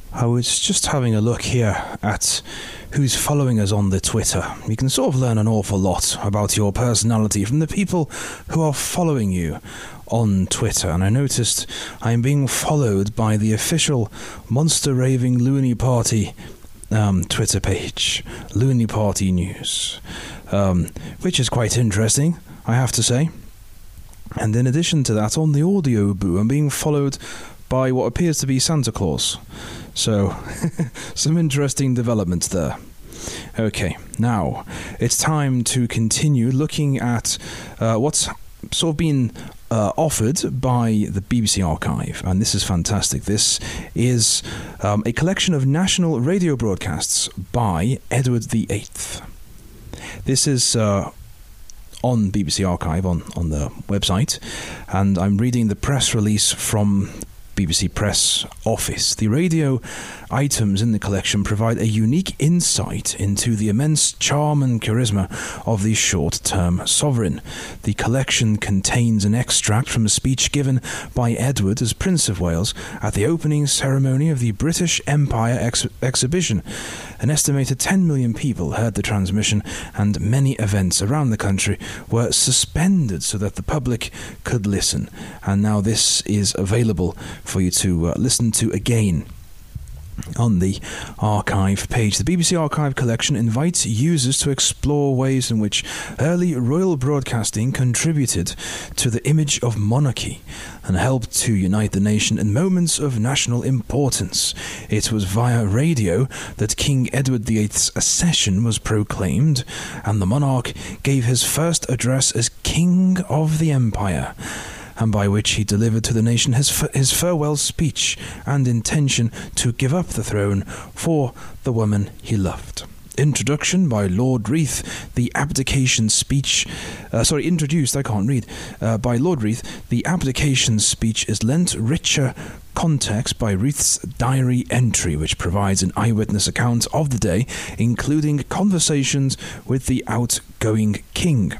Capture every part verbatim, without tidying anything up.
I was just having a look here at who's following us on the Twitter. You can sort of learn an awful lot about your personality from the people who are following you on Twitter. And I noticed I'm being followed by the official Monster Raving Loony Party um, Twitter page, Loony Party News, um, which is quite interesting, I have to say. And in addition to that, on the Audio Boo, I'm being followed by what appears to be Santa Claus. So, some interesting developments there. Okay, now, it's time to continue looking at uh, what's sort of been uh, offered by the B B C Archive, and this is fantastic. This is um, a collection of national radio broadcasts by Edward the Eighth. This is Uh, on B B C Archive, on, on the website, and I'm reading the press release from B B C Press Office. The radio items in the collection provide a unique insight into the immense charm and charisma of the short-term sovereign. The collection contains an extract from a speech given by Edward as Prince of Wales at the opening ceremony of the British Empire ex- exhibition. An estimated ten million people heard the transmission, and many events around the country were suspended so that the public could listen. And now this is available for you to uh, listen to again on the archive page. The B B C Archive collection invites users to explore ways in which early royal broadcasting contributed to the image of monarchy and helped to unite the nation in moments of national importance. It was via radio that King Edward the Eighth's accession was proclaimed, and the monarch gave his first address as King of the Empire, and by which he delivered to the nation his f- his farewell speech and intention to give up the throne for the woman he loved. Introduction by Lord Reith, the abdication speech, uh, sorry, introduced, I can't read, uh, by Lord Reith, the abdication speech is lent richer context by Reith's diary entry, which provides an eyewitness account of the day, including conversations with the outgoing king.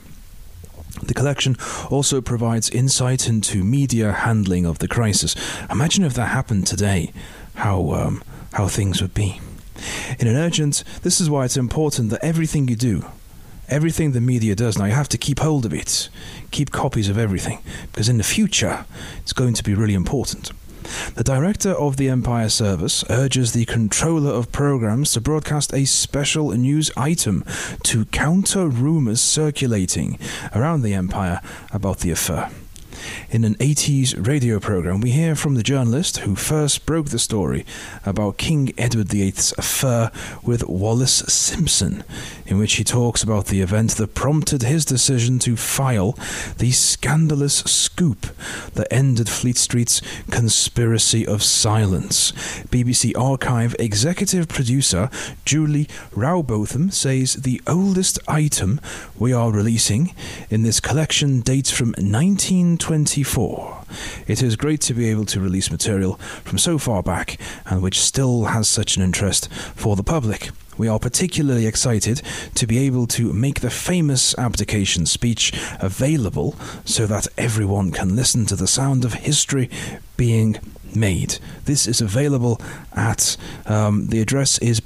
The collection also provides insight into media handling of the crisis. Imagine if that happened today, how um, how things would be. In an urgent, this is why it's important that everything you do, everything the media does now, you have to keep hold of it, keep copies of everything, because in the future, it's going to be really important. The director of the Empire Service urges the controller of programs to broadcast a special news item to counter rumours circulating around the Empire about the affair. In an eighties radio program, we hear from the journalist who first broke the story about King Edward the Eighth's affair with Wallace Simpson, in which he talks about the event that prompted his decision to file the scandalous scoop that ended Fleet Street's conspiracy of silence. B B C Archive executive producer Julie Rowbotham says the oldest item we are releasing in this collection dates from nineteen twenty-four. It is great to be able to release material from so far back and which still has such an interest for the public. We are particularly excited to be able to make the famous abdication speech available so that everyone can listen to the sound of history being made. This is available at, um, the address is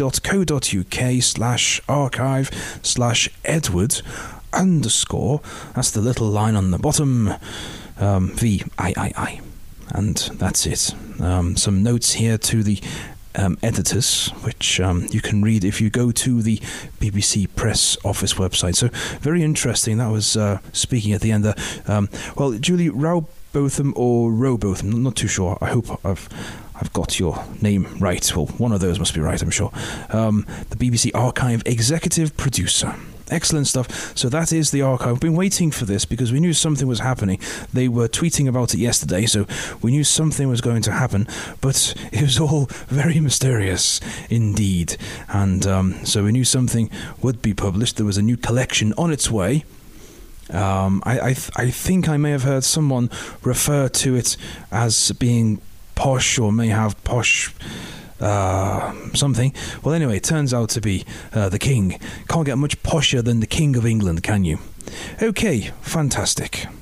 bbc.co.uk slash archive slash Edward underscore, that's the little line on the bottom, um, V I I I, and that's it. Um, some notes here to the um, editors, which um, you can read if you go to the B B C Press Office website. So very interesting. That was uh, speaking at the end there. Um, well, Julie Rowbotham or Rowbotham, I'm not too sure. I hope I've I've got your name right. Well, one of those must be right, I'm sure. Um, the B B C Archive executive producer. Excellent stuff. So that is the archive. We've been waiting for this because we knew something was happening. They were tweeting about it yesterday, so we knew something was going to happen, but it was all very mysterious indeed. And um, so we knew something would be published. There was a new collection on its way. Um, I, I, th- I think I may have heard someone refer to it as being posh, or may have posh Uh, something. Well, anyway, it turns out to be uh, the king. Can't get much posher than the King of England, can you? Okay, fantastic.